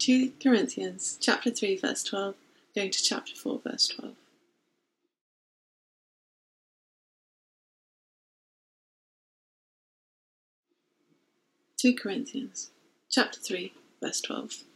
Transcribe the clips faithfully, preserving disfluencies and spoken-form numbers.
two Corinthians chapter three verse twelve, going to chapter four verse twelve. two Corinthians chapter three verse twelve.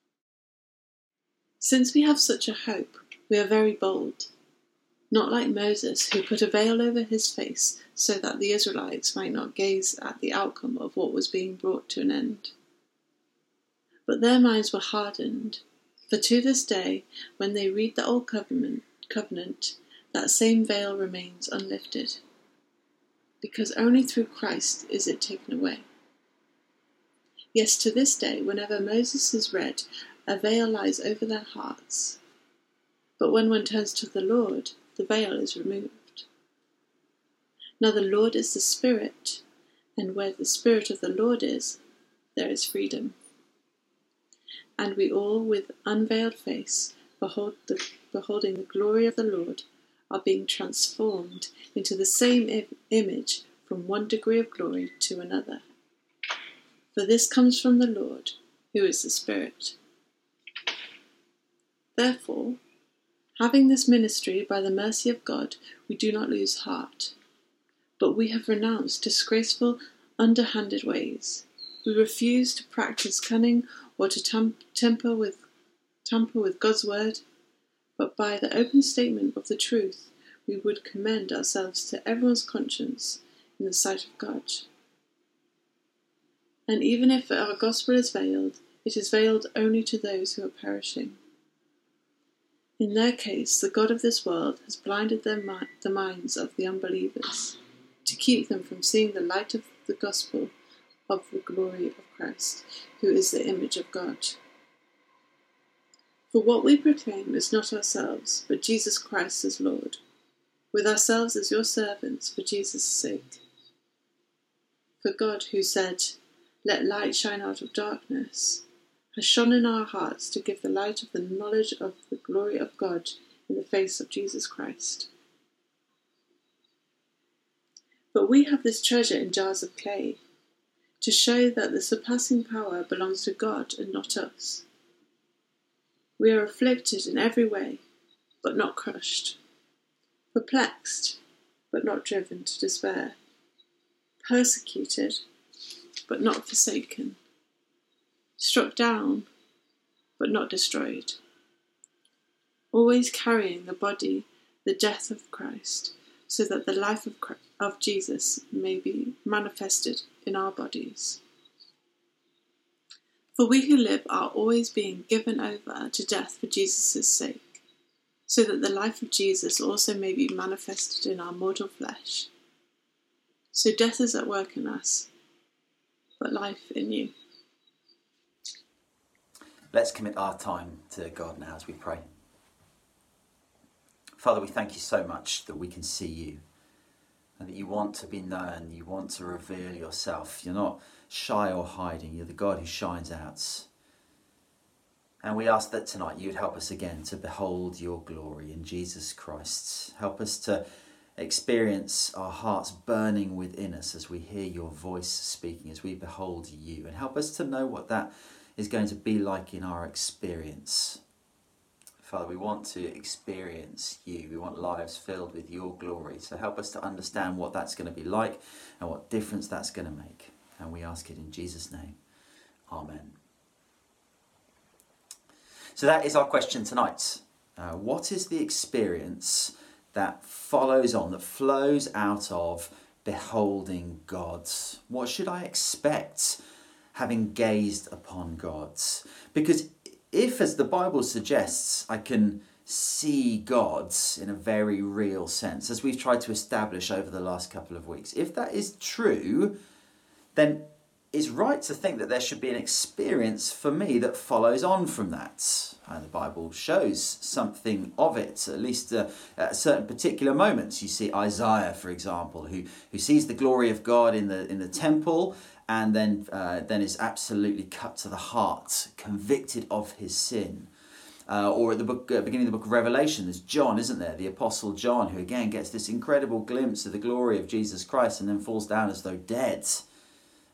Since we have such a hope, we are very bold. Not like Moses, who put a veil over his face so that the Israelites might not gaze at the outcome of what was being brought to an end. But their minds were hardened, for to this day, when they read the Old Covenant, covenant, that same veil remains unlifted, because only through Christ is it taken away. Yes, to this day, whenever Moses is read, a veil lies over their hearts. But when one turns to the Lord, the veil is removed. Now the Lord is the Spirit, and where the Spirit of the Lord is, there is freedom. And we all, with unveiled face, behold the, beholding the glory of the Lord, are being transformed into the same I- image from one degree of glory to another. For this comes from the Lord, who is the Spirit. Therefore, having this ministry by the mercy of God, we do not lose heart. But we have renounced disgraceful, underhanded ways. We refuse to practice cunning or to tam- tamper with, tamper with God's word, but by the open statement of the truth, we would commend ourselves to everyone's conscience in the sight of God. And even if our gospel is veiled, it is veiled only to those who are perishing. In their case, the God of this world has blinded their mi- the minds of the unbelievers, to keep them from seeing the light of the gospel of the glory of Christ, who is the image of God. For what we proclaim is not ourselves, but Jesus Christ as Lord, with ourselves as your servants for Jesus' sake. For God, who said, "Let light shine out of darkness," has shone in our hearts to give the light of the knowledge of the glory of God in the face of Jesus Christ. But we have this treasure in jars of clay, to show that the surpassing power belongs to God and not us. We are afflicted in every way, but not crushed, perplexed, but not driven to despair, persecuted, but not forsaken, struck down, but not destroyed, always carrying the body, the death of Christ, so that the life of, Christ, of Jesus may be manifested in our bodies. For we who live are always being given over to death for Jesus' sake, so that the life of Jesus also may be manifested in our mortal flesh. So death is at work in us, but life in you. Let's commit our time to God now as we pray. Father, we thank you so much that we can see you and that you want to be known, you want to reveal yourself. You're not shy or hiding, you're the God who shines out. And we ask that tonight you would help us again to behold your glory in Jesus Christ. Help us to experience our hearts burning within us as we hear your voice speaking, as we behold you. And help us to know what that is going to be like in our experience. Father, we want to experience you. We want lives filled with your glory. So help us to understand what that's going to be like and what difference that's going to make. And we ask it in Jesus' name. Amen. So that is our question tonight. Uh, what is the experience that follows on, that flows out of beholding God? What should I expect having gazed upon God? Because if, as the Bible suggests, I can see God in a very real sense, as we've tried to establish over the last couple of weeks, if that is true, then it's right to think that there should be an experience for me that follows on from that. And the Bible shows something of it, at least uh, at certain particular moments. You see Isaiah, for example, who, who sees the glory of God in the in the temple, and then uh, then is absolutely cut to the heart, convicted of his sin. Uh, or at the book, uh, beginning of the book of Revelation, there's John, isn't there? The Apostle John, who again gets this incredible glimpse of the glory of Jesus Christ and then falls down as though dead.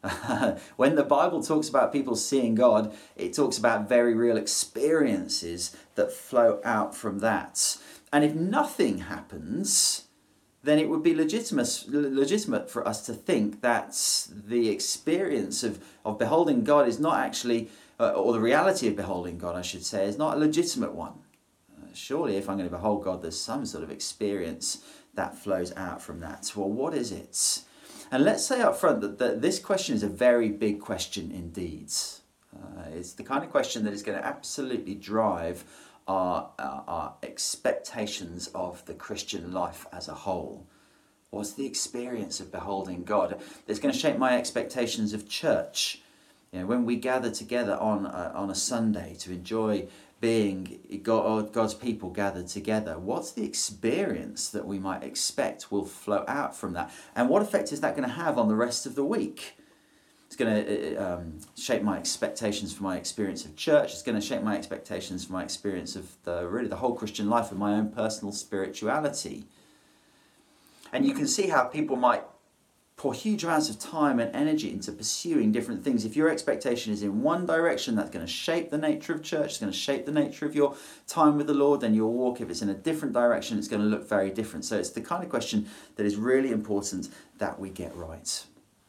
When the Bible talks about people seeing God, it talks about very real experiences that flow out from that. And if nothing happens, then it would be legitimate, legitimate for us to think that the experience of, of beholding God is not actually, uh, or the reality of beholding God, I should say, is not a legitimate one. Uh, surely if I'm going to behold God, there's some sort of experience that flows out from that. Well, what is it? And let's say up front that, that this question is a very big question indeed. Uh, it's the kind of question that is going to absolutely drive our, our, our expectations of the Christian life as a whole. What's the experience of beholding God? It's going to shape my expectations of church. You know, when we gather together on a, on a Sunday to enjoy being God, God's people gathered together, what's the experience that we might expect will flow out from that? And what effect is that going to have on the rest of the week? It's going to um, shape my expectations for my experience of church. It's going to shape my expectations for my experience of the really the whole Christian life and my own personal spirituality. And you can see how people might pour huge amounts of time and energy into pursuing different things. If your expectation is in one direction, that's going to shape the nature of church, it's going to shape the nature of your time with the Lord, then your walk. If it's in a different direction, it's going to look very different. So it's the kind of question that is really important that we get right.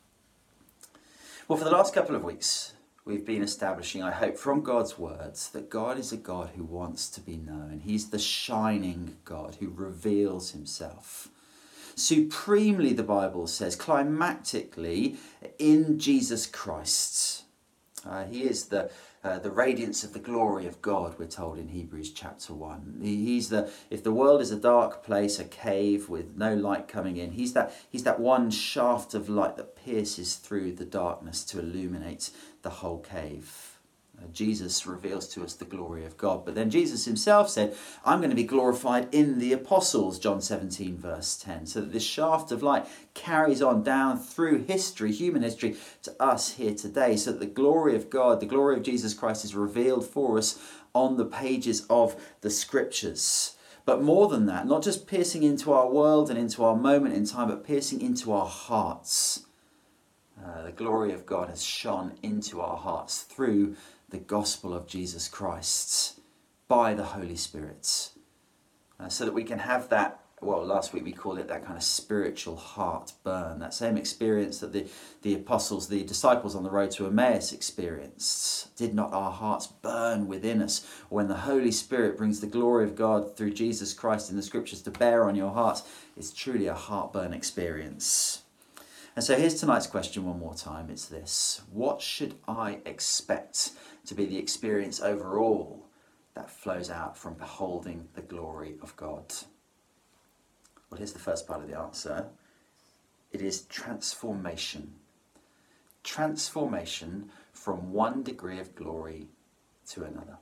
Well, for the last couple of weeks, we've been establishing, I hope, from God's words, that God is a God who wants to be known. He's the shining God who reveals himself supremely, the Bible says, climactically, in Jesus Christ. Uh, he is the uh, the radiance of the glory of God, we're told in Hebrews chapter one. He, he's the if the world is a dark place, a cave with no light coming in, he's that he's that one shaft of light that pierces through the darkness to illuminate the whole cave. Uh, Jesus reveals to us the glory of God. But then Jesus himself said, I'm going to be glorified in the apostles, John seventeen verse ten. So that this shaft of light carries on down through history, human history, to us here today. So that the glory of God, the glory of Jesus Christ is revealed for us on the pages of the scriptures. But more than that, not just piercing into our world and into our moment in time, but piercing into our hearts. Uh, the glory of God has shone into our hearts through the gospel of Jesus Christ by the Holy Spirit, uh, so that we can have that, well, last week we called it that kind of spiritual heart burn, that same experience that the, the apostles, the disciples on the road to Emmaus experienced. Did not our hearts burn within us when the Holy Spirit brings the glory of God through Jesus Christ in the scriptures to bear on your hearts? It's truly a heartburn experience. And so here's tonight's question one more time. It's this: what should I expect to be the experience overall that flows out from beholding the glory of God? Well, here's the first part of the answer. It is transformation. Transformation from one degree of glory to another.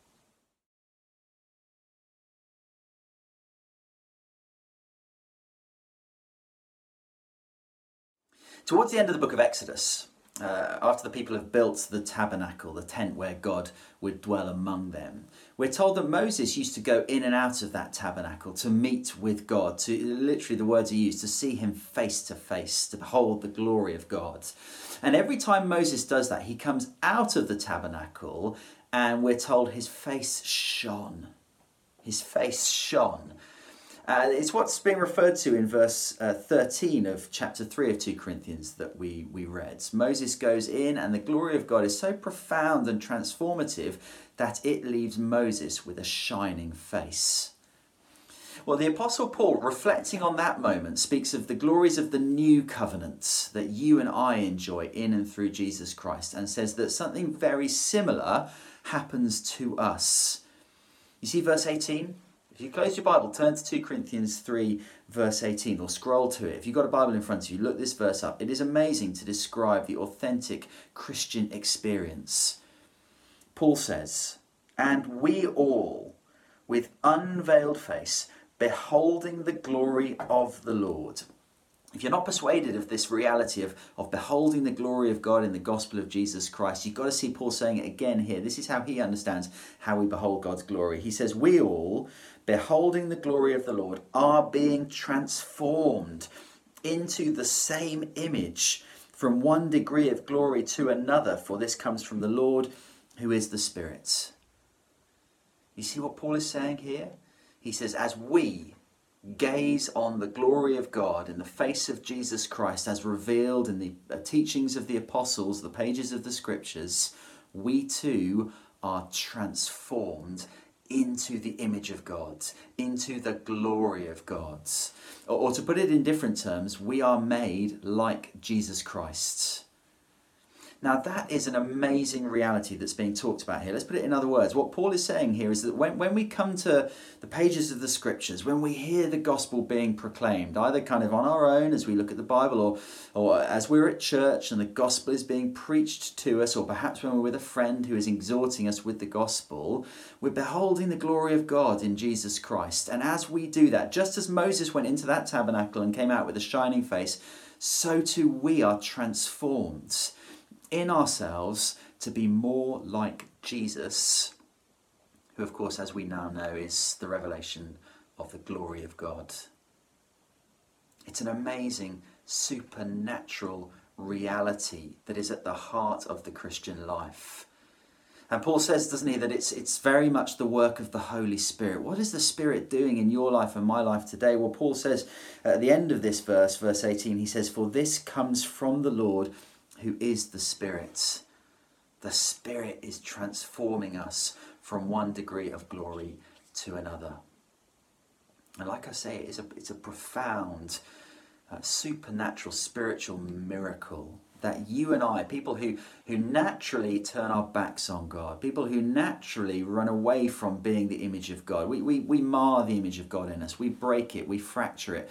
Towards the end of the book of Exodus, uh, after the people have built the tabernacle, the tent where God would dwell among them, we're told that Moses used to go in and out of that tabernacle to meet with God, to literally the words are used, to see him face to face, to behold the glory of God. And every time Moses does that, he comes out of the tabernacle and we're told his face shone. His face shone. Uh, it's what's being referred to in verse uh, thirteen of chapter three of Second Corinthians that we, we read. Moses goes in and the glory of God is so profound and transformative that it leaves Moses with a shining face. Well, the Apostle Paul, reflecting on that moment, speaks of the glories of the new covenant that you and I enjoy in and through Jesus Christ, and says that something very similar happens to us. You see verse eighteen? If you close your Bible, turn to Second Corinthians three, verse eighteen, or scroll to it. If you've got a Bible in front of you, look this verse up. It is amazing to describe the authentic Christian experience. Paul says, "And we all, with unveiled face, beholding the glory of the Lord." If you're not persuaded of this reality of, of beholding the glory of God in the gospel of Jesus Christ, you've got to see Paul saying it again here. This is how he understands how we behold God's glory. He says, we all, beholding the glory of the Lord, are being transformed into the same image from one degree of glory to another, for this comes from the Lord, who is the Spirit. You see what Paul is saying here? He says, as we gaze on the glory of God in the face of Jesus Christ as revealed in the teachings of the apostles, the pages of the scriptures, we too are transformed into the image of God, into the glory of God. Or, or to put it in different terms, we are made like Jesus Christ. Now that is an amazing reality that's being talked about here. Let's put it in other words. What Paul is saying here is that when, when we come to the pages of the scriptures, when we hear the gospel being proclaimed, either kind of on our own as we look at the Bible, or, or as we're at church and the gospel is being preached to us, or perhaps when we're with a friend who is exhorting us with the gospel, we're beholding the glory of God in Jesus Christ. And as we do that, just as Moses went into that tabernacle and came out with a shining face, so too we are transformed in ourselves to be more like Jesus, who of course, as we now know, is the revelation of the glory of God. It's an amazing supernatural reality that is at the heart of the Christian life. And Paul says, doesn't he, that it's it's very much the work of the Holy Spirit. What is the Spirit doing in your life and my life today? Well, Paul says at the end of this verse, verse eighteen, he says, for this comes from the Lord, who is the Spirit. The Spirit is transforming us from one degree of glory to another. And like I say, it's a, it's a profound, uh, supernatural, spiritual miracle that you and I, people who, who naturally turn our backs on God, people who naturally run away from being the image of God, we, we, we mar the image of God in us, we break it, we fracture it.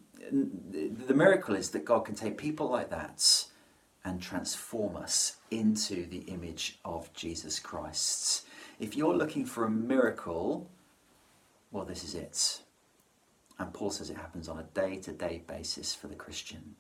The miracle is that God can take people like that and transform us into the image of Jesus Christ. If you're looking for a miracle, well, this is it. And Paul says it happens on a day-to-day basis for the Christian.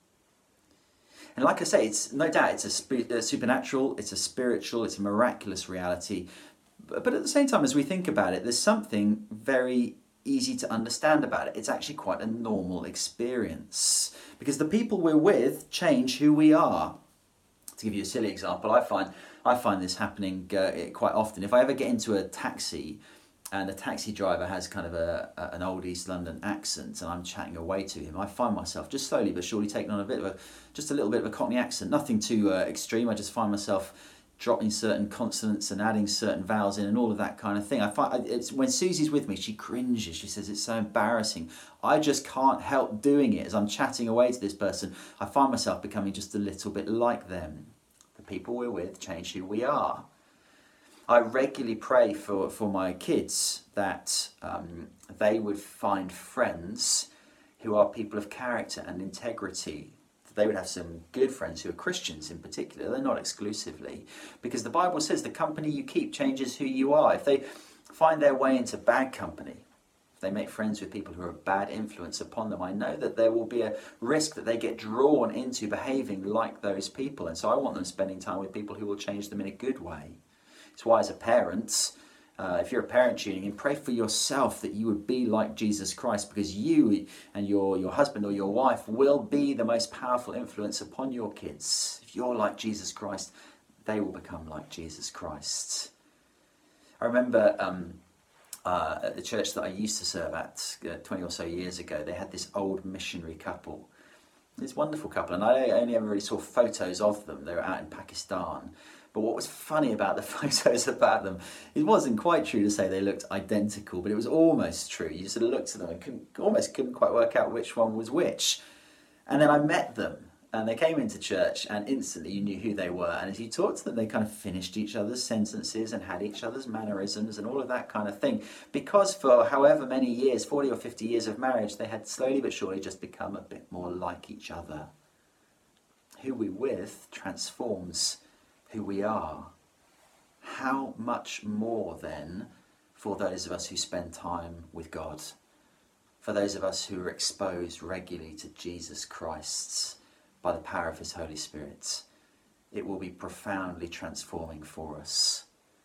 And like I say, it's no doubt it's a, sp- a supernatural, it's a spiritual, it's a miraculous reality. But at the same time, as we think about it, there's something very easy to understand about it. It's actually quite a normal experience, because the people we're with change who we are. To give you a silly example, I find I find this happening uh, quite often. If I ever get into a taxi and the taxi driver has kind of a, a an old East London accent and I'm chatting away to him, I find myself just slowly but surely taking on a bit of a, just a little bit of a Cockney accent. Nothing too uh, extreme. I just find myself dropping certain consonants and adding certain vowels in and all of that kind of thing. I find it's when Susie's with me, she cringes. She says it's so embarrassing. I just can't help doing it. As I'm chatting away to this person, I find myself becoming just a little bit like them. The people we're with change who we are. I regularly pray for, for my kids that um, they would find friends who are people of character and integrity. They would have some good friends who are Christians in particular. They're not exclusively. Because the Bible says the company you keep changes who you are. If they find their way into bad company, if they make friends with people who are a bad influence upon them, I know that there will be a risk that they get drawn into behaving like those people. And so I want them spending time with people who will change them in a good way. It's why as a parent, Uh, if you're a parent tuning in, pray for yourself that you would be like Jesus Christ, because you and your, your husband or your wife will be the most powerful influence upon your kids. If you're like Jesus Christ, they will become like Jesus Christ. I remember um, uh, at the church that I used to serve at uh, twenty or so years ago, they had this old missionary couple. This wonderful couple, and I only ever really saw photos of them. They were out in Pakistan. But what was funny about the photos about them, it wasn't quite true to say they looked identical, but it was almost true. You sort of looked at them and couldn't, almost couldn't quite work out which one was which. And then I met them, and they came into church, and instantly you knew who they were. And as you talked to them, they kind of finished each other's sentences and had each other's mannerisms and all of that kind of thing. Because for however many years, forty or fifty years of marriage, they had slowly but surely just become a bit more like each other. Who we're with transforms who we are. How much more then for those of us who spend time with God, for those of us who are exposed regularly to Jesus Christ by the power of his Holy Spirit. It will be profoundly transforming for us.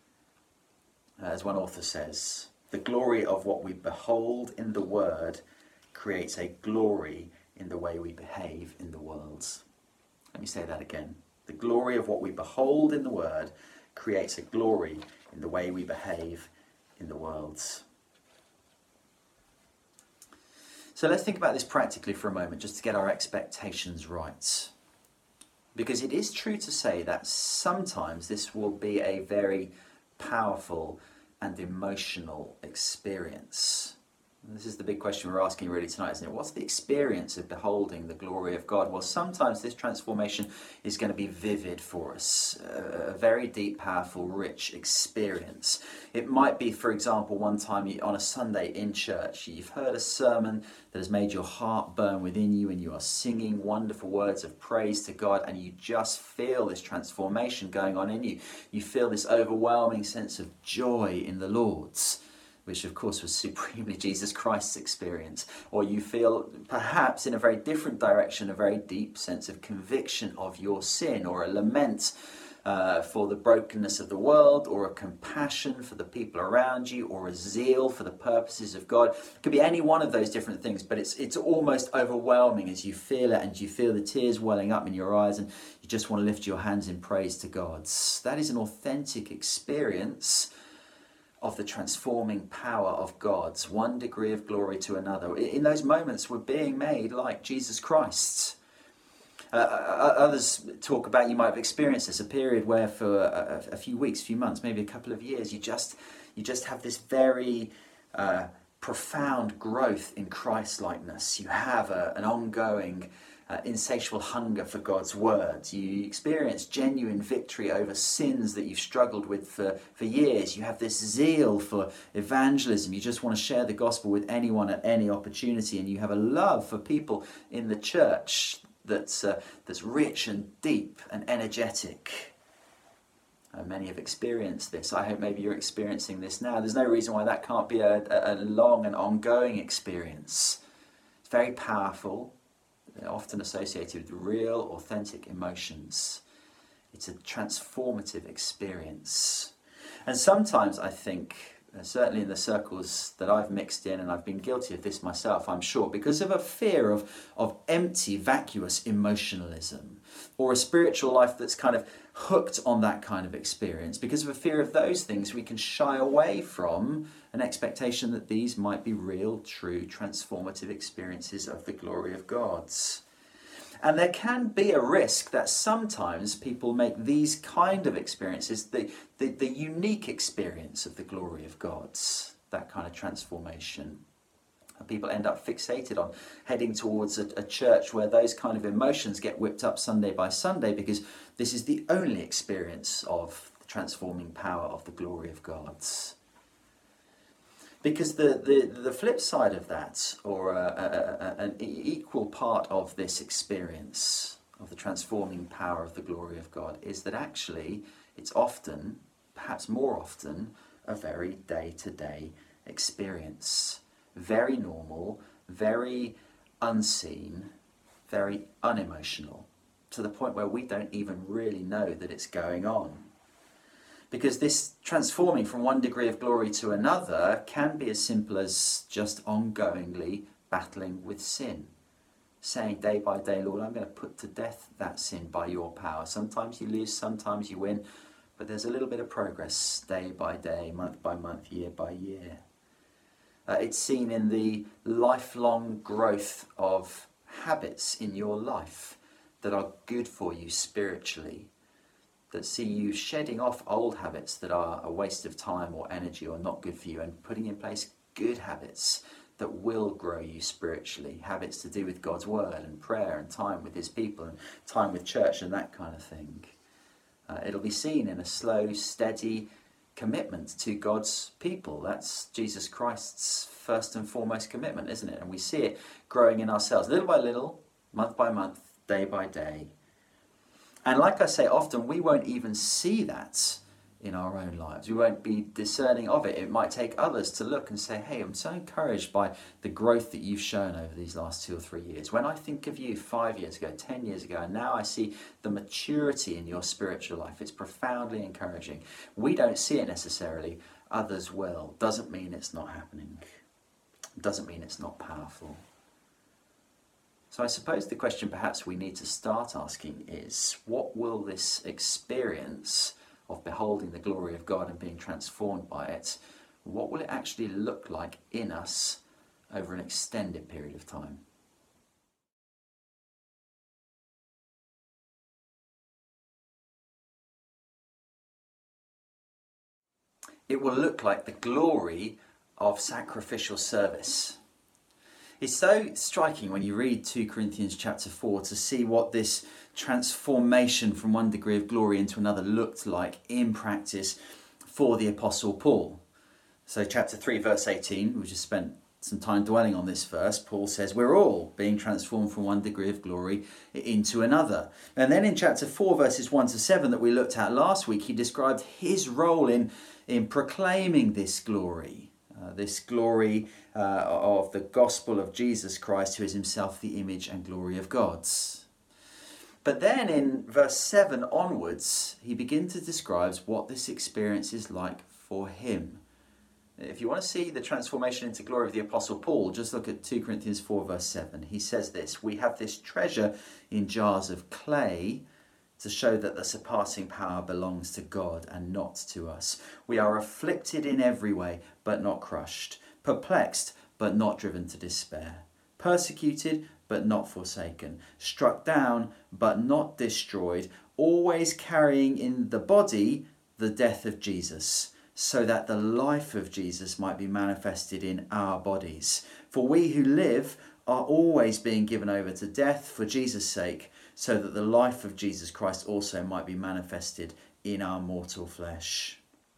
As one author says, the glory of what we behold in the Word creates a glory in the way we behave in the world. Let me say that again. The glory of what we behold in the Word creates a glory in the way we behave in the world. So let's think about this practically for a moment, just to get our expectations right. Because it is true to say that sometimes this will be a very powerful and emotional experience. This is the big question we're asking really tonight, isn't it? What's the experience of beholding the glory of God? Well, sometimes this transformation is going to be vivid for us, a very deep, powerful, rich experience. It might be, for example, one time you, on a Sunday in church, you've heard a sermon that has made your heart burn within you and you are singing wonderful words of praise to God and you just feel this transformation going on in you. You feel this overwhelming sense of joy in the Lord's, which of course was supremely Jesus Christ's experience. Or you feel perhaps in a very different direction a very deep sense of conviction of your sin, or a lament uh, for the brokenness of the world, or a compassion for the people around you, or a zeal for the purposes of God. It could be any one of those different things, but it's it's almost overwhelming as you feel it, and you feel the tears welling up in your eyes and you just want to lift your hands in praise to God. That is an authentic experience of the transforming power of God's, one degree of glory to another. In those moments, we're being made like Jesus Christ. Uh, others talk about, you might have experienced this, a period where for a, a few weeks, few months, maybe a couple of years, you just you just have this very uh, profound growth in Christ-likeness. You have a, an ongoing Uh, insatiable hunger for God's words. You experience genuine victory over sins that you've struggled with for, for years. You have this zeal for evangelism. You just want to share the gospel with anyone at any opportunity, and you have a love for people in the church that's uh, that's rich and deep and energetic. Uh, many have experienced this. I hope maybe you're experiencing this now. There's no reason why that can't be a, a, a long and ongoing experience. It's very powerful. They're often associated with real, authentic emotions. It's a transformative experience. And sometimes I think, certainly in the circles that I've mixed in, and I've been guilty of this myself, I'm sure, because of a fear of, of empty, vacuous emotionalism, or a spiritual life that's kind of hooked on that kind of experience, because of a fear of those things, we can shy away from an expectation that these might be real, true, transformative experiences of the glory of God. And there can be a risk that sometimes people make these kind of experiences the, the, the unique experience of the glory of God, that kind of transformation. And people end up fixated on heading towards a, a church where those kind of emotions get whipped up Sunday by Sunday, because this is the only experience of the transforming power of the glory of God. Because the, the, the flip side of that, or a, a, a, an equal part of this experience of the transforming power of the glory of God, is that actually it's often, perhaps more often, a very day-to-day experience. Very normal, very unseen, very unemotional, to the point where we don't even really know that it's going on. Because this transforming from one degree of glory to another can be as simple as just ongoingly battling with sin. Saying day by day, Lord, I'm going to put to death that sin by your power. Sometimes you lose, sometimes you win, but there's a little bit of progress day by day, month by month, year by year. Uh, it's seen in the lifelong growth of habits in your life that are good for you spiritually, that see you shedding off old habits that are a waste of time or energy or not good for you, and putting in place good habits that will grow you spiritually, habits to do with God's word and prayer and time with his people and time with church and that kind of thing. Uh, it'll be seen in a slow, steady commitment to God's people. That's Jesus Christ's first and foremost commitment, isn't it? And we see it growing in ourselves, little by little, month by month, day by day. And like I say, often we won't even see that in our own lives. We won't be discerning of it. It might take others to look and say, hey, I'm so encouraged by the growth that you've shown over these last two or three years. When I think of you five years ago, ten years ago, and now I see the maturity in your spiritual life, it's profoundly encouraging. We don't see it necessarily. Others will. Doesn't mean it's not happening. Doesn't mean it's not powerful. So I suppose the question perhaps we need to start asking is, what will this experience of beholding the glory of God and being transformed by it, what will it actually look like in us over an extended period of time? It will look like the glory of sacrificial service. It's so striking when you read two Corinthians chapter four to see what this transformation from one degree of glory into another looked like in practice for the Apostle Paul. So chapter three verse eighteen, we just spent some time dwelling on this verse. Paul says we're all being transformed from one degree of glory into another. And then in chapter four verses one to seven that we looked at last week, he described his role in, in proclaiming this glory. Uh, this glory uh, of the gospel of Jesus Christ, who is himself the image and glory of God. But then in verse seven onwards, he begins to describe what this experience is like for him. If you want to see the transformation into glory of the Apostle Paul, just look at two Corinthians four verse seven. He says this, we have this treasure in jars of clay to show that the surpassing power belongs to God and not to us. We are afflicted in every way, but not crushed, perplexed, but not driven to despair, persecuted, but not forsaken, struck down, but not destroyed, always carrying in the body the death of Jesus, so that the life of Jesus might be manifested in our bodies. For we who live are always being given over to death for Jesus' sake, so that the life of Jesus Christ also might be manifested in our mortal flesh.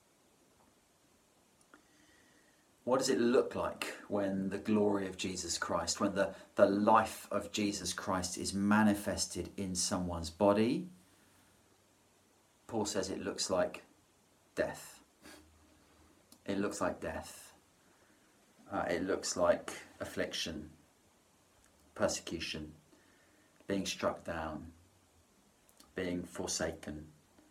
What does it look like when the glory of Jesus Christ, when the, the life of Jesus Christ is manifested in someone's body? Paul says it looks like death. It looks like death. Uh, it looks like affliction, persecution, being struck down, being forsaken.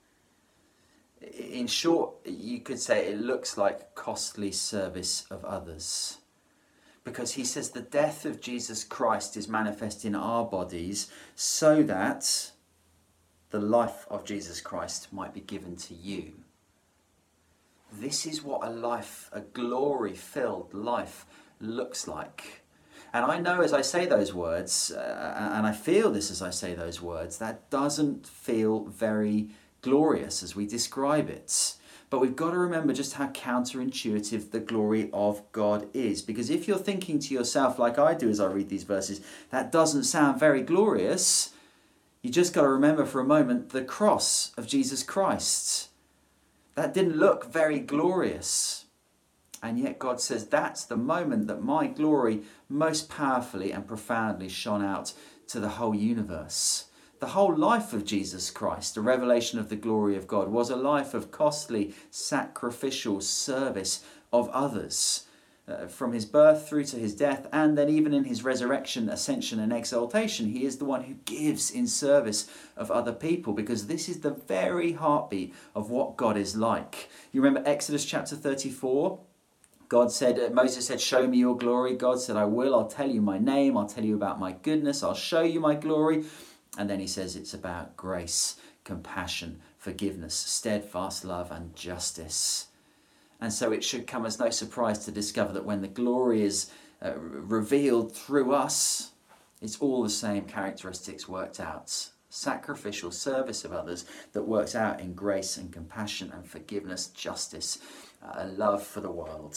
In short, you could say it looks like costly service of others. Because he says the death of Jesus Christ is manifest in our bodies so that the life of Jesus Christ might be given to you. This is what a life, a glory-filled life looks like. And I know as I say those words, uh, and I feel this as I say those words, that doesn't feel very glorious as we describe it. But we've got to remember just how counterintuitive the glory of God is. Because if you're thinking to yourself, like I do as I read these verses, that doesn't sound very glorious, you just got to remember for a moment the cross of Jesus Christ. That didn't look very glorious. And yet God says that's the moment that my glory most powerfully and profoundly shone out to the whole universe. The whole life of Jesus Christ, the revelation of the glory of God, was a life of costly, sacrificial service of others. Uh, from his birth through to his death, and then even in his resurrection, ascension and exaltation, he is the one who gives in service of other people, because this is the very heartbeat of what God is like. You remember Exodus chapter thirty-four? God said, Moses said, show me your glory. God said, I will. I'll tell you my name. I'll tell you about my goodness. I'll show you my glory. And then he says it's about grace, compassion, forgiveness, steadfast love and justice. And so it should come as no surprise to discover that when the glory is uh, revealed through us, it's all the same characteristics worked out. Sacrificial service of others that works out in grace and compassion and forgiveness, justice, a love for the world.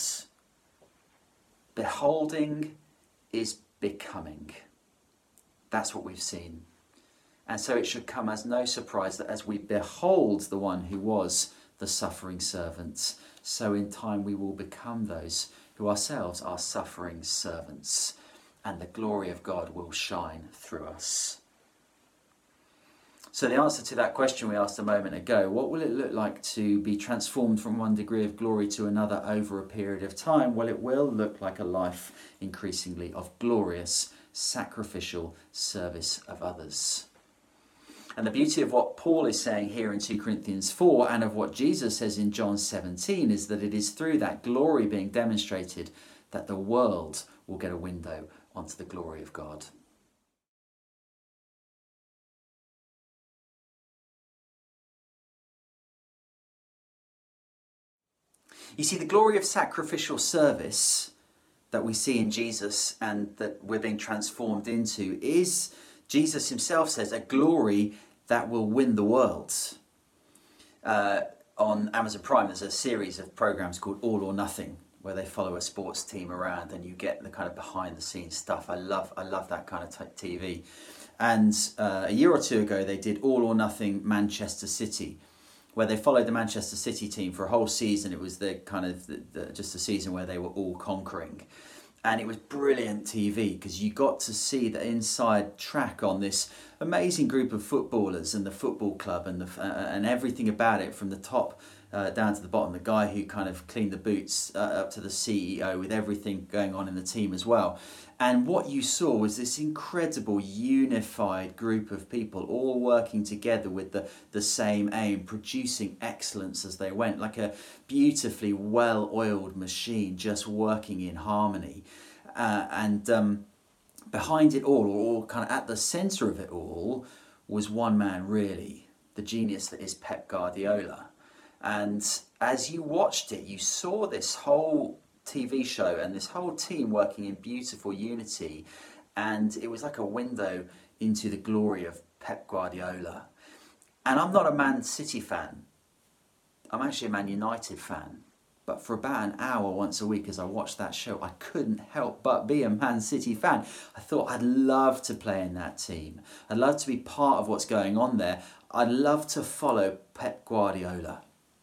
Beholding is becoming. That's what we've seen. And so it should come as no surprise that as we behold the one who was the suffering servant, so in time we will become those who ourselves are suffering servants, and the glory of God will shine through us. So the answer to that question we asked a moment ago, what will it look like to be transformed from one degree of glory to another over a period of time? Well, it will look like a life increasingly of glorious, sacrificial service of others. And the beauty of what Paul is saying here in two Corinthians four and of what Jesus says in John seventeen is that it is through that glory being demonstrated that the world will get a window onto the glory of God. You see, the glory of sacrificial service that we see in Jesus and that we're being transformed into is, Jesus himself says, a glory that will win the world. Uh, on Amazon Prime, there's a series of programs called All or Nothing, where they follow a sports team around and you get the kind of behind the scenes stuff. I love, I love that kind of t- TV. And uh, a year or two ago, they did All or Nothing Manchester City, where they followed the Manchester City team for a whole season. It was the kind of the, the, just a season where they were all conquering. And it was brilliant T V because you got to see the inside track on this amazing group of footballers and the football club and the, uh, and everything about it, from the top uh, down to the bottom. The guy who kind of cleaned the boots uh, up to the C E O, with everything going on in the team as well. And what you saw was this incredible unified group of people all working together with the, the same aim, producing excellence as they went, like a beautifully well-oiled machine just working in harmony. Uh, and um, behind it all, or kind of at the centre of it all, was one man really, the genius that is Pep Guardiola. And as you watched it, you saw this whole T V show and this whole team working in beautiful unity, and it was like a window into the glory of Pep Guardiola. And I'm not a Man City fan, I'm actually a Man United fan, but for about an hour once a week as I watched that show, I couldn't help but be a Man City fan. I thought I'd love to play in that team, I'd love to be part of what's going on there, I'd love to follow Pep Guardiola.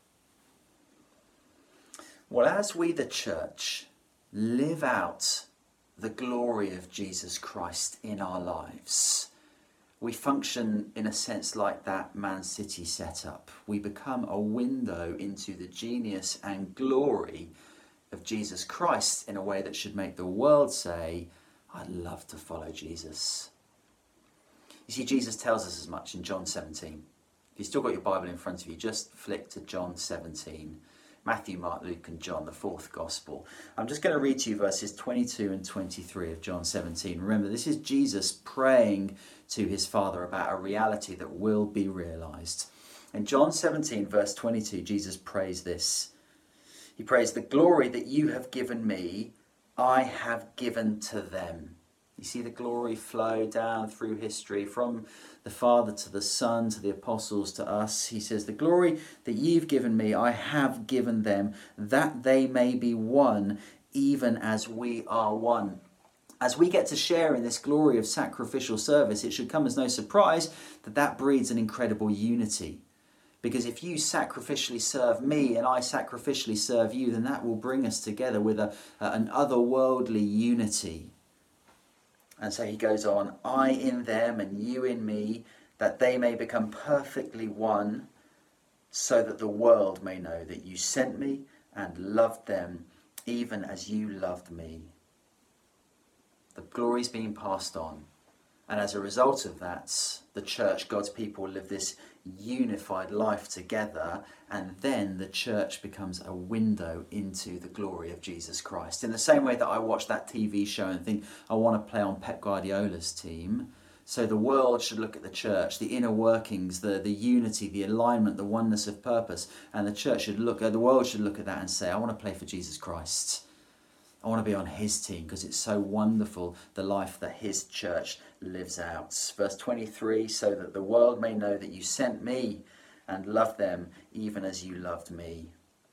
Well, as we, the church, live out the glory of Jesus Christ in our lives, we function in a sense like that Man City setup. We become a window into the genius and glory of Jesus Christ in a way that should make the world say, I'd love to follow Jesus. You see, Jesus tells us as much in John seventeen. If you've still got your Bible in front of you, just flick to John seventeen. Matthew, Mark, Luke and John, the fourth gospel. I'm just going to read to you verses twenty-two and twenty-three of John seventeen. Remember, this is Jesus praying to his Father about a reality that will be realised. In John seventeen, verse twenty-two, Jesus prays this. He prays, the glory that you have given me, I have given to them. You see the glory flow down through history from the Father to the Son to the apostles to us. He says, the glory that you've given me, I have given them, that they may be one, even as we are one. As we get to share in this glory of sacrificial service, it should come as no surprise that that breeds an incredible unity. Because if you sacrificially serve me and I sacrificially serve you, then that will bring us together with a, an otherworldly unity. And so he goes on, I in them and you in me, that they may become perfectly one, so that the world may know that you sent me and loved them, even as you loved me. The glory's being passed on. And as a result of that, the church, God's people, live this unified life together, and then the church becomes a window into the glory of Jesus Christ. In the same way that I watch that T V show and think, I want to play on Pep Guardiola's team, so the world should look at the church, the inner workings, the, the unity, the alignment, the oneness of purpose, and the church should look, the world should look at that and say, I want to play for Jesus Christ. I want to be on his team because it's so wonderful, the life that his church lives out. Verse twenty-three, so that the world may know that you sent me and loved them even as you loved me.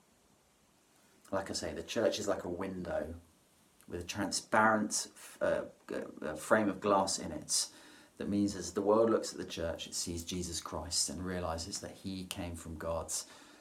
Like I say, the church is like a window with a transparent uh, frame of glass in it. That means as the world looks at the church, it sees Jesus Christ and realises that he came from God.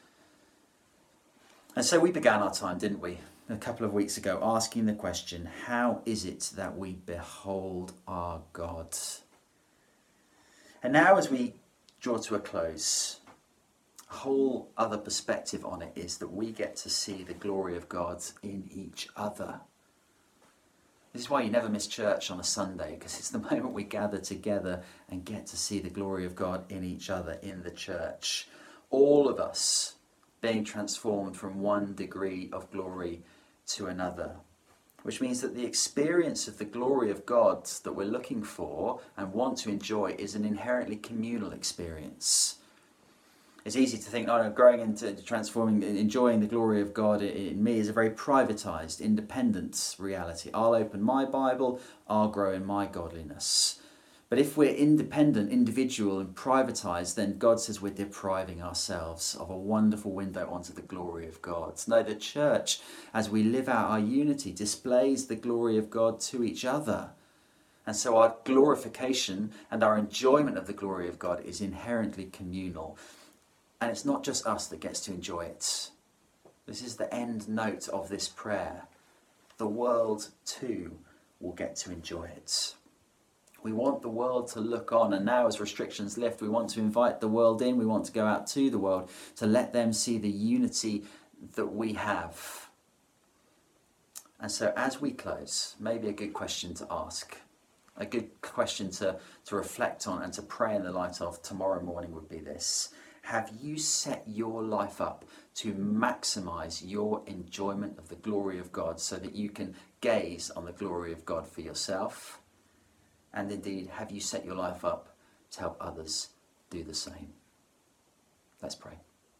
And so we began our time, didn't we? A couple of weeks ago, asking the question, how is it that we behold our God? And now as we draw to a close, a whole other perspective on it is that we get to see the glory of God in each other. This is why you never miss church on a Sunday, because it's the moment we gather together and get to see the glory of God in each other, in the church. All of us being transformed from one degree of glory to another, which means that the experience of the glory of God that we're looking for and want to enjoy is an inherently communal experience. It's easy to think, oh no, growing into transforming, enjoying the glory of God in me is a very privatized, independent reality. I'll open my Bible, I'll grow in my godliness. But if we're independent, individual and privatized, then God says we're depriving ourselves of a wonderful window onto the glory of God. No, the church, as we live out our unity, displays the glory of God to each other. And so our glorification and our enjoyment of the glory of God is inherently communal. And it's not just us that gets to enjoy it. This is the end note of this prayer. The world too will get to enjoy it. We want the world to look on, and now as restrictions lift, we want to invite the world in. We want to go out to the world to let them see the unity that we have. And so as we close, maybe a good question to ask, a good question to, to reflect on and to pray in the light of tomorrow morning would be this. Have you set your life up to maximize your enjoyment of the glory of God so that you can gaze on the glory of God for yourself? And indeed, have you set your life up to help others do the same? Let's pray.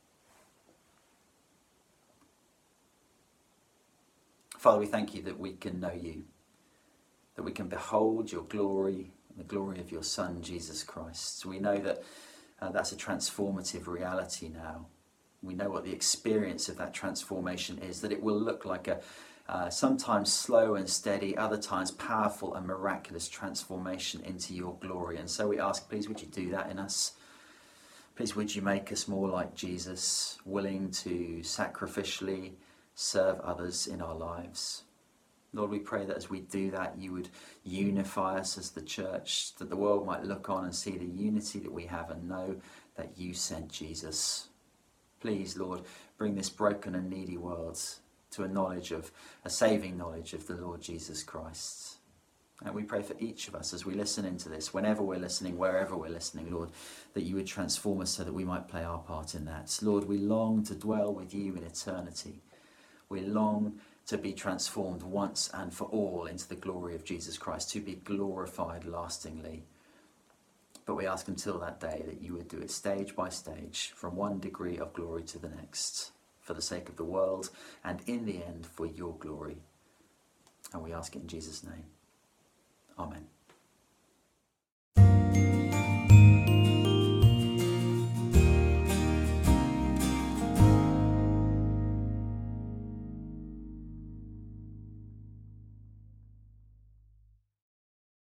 Father, we thank you that we can know you, that we can behold your glory, the glory of your Son, Jesus Christ. We know that uh, that's a transformative reality now. We know what the experience of that transformation is, that it will look like a uh, sometimes slow and steady, other times powerful and miraculous transformation into your glory. And so we ask, please, would you do that in us? Please, would you make us more like Jesus, willing to sacrificially serve others in our lives? Lord, we pray that as we do that, you would unify us as the church, that the world might look on and see the unity that we have and know that you sent Jesus. Please, Lord, bring this broken and needy world to a knowledge of, a saving knowledge of the Lord Jesus Christ. And we pray for each of us as we listen into this, whenever we're listening, wherever we're listening, Lord, that you would transform us so that we might play our part in that. Lord, we long to dwell with you in eternity. We long to be transformed once and for all into the glory of Jesus Christ, to be glorified lastingly. But we ask until that day that you would do it stage by stage, from one degree of glory to the next, for the sake of the world, and in the end for your glory. And we ask it in Jesus' name. Amen.